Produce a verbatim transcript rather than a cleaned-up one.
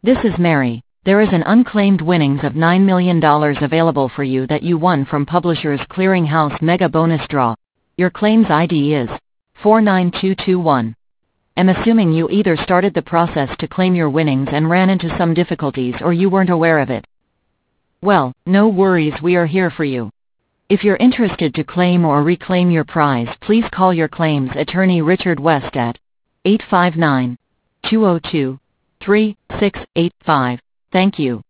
This is Mary. There is an unclaimed winnings of nine million dollars available for you that you won from Publishers Clearinghouse Mega Bonus Draw. Your claims I D is four nine two two one. I'm assuming you either started the process to claim your winnings and ran into some difficulties or you weren't aware of it. Well, no worries, we are here for you. If you're interested to claim or reclaim your prize, please call your claims attorney Richard West at eight five nine, two zero two, three six eight five. Thank you.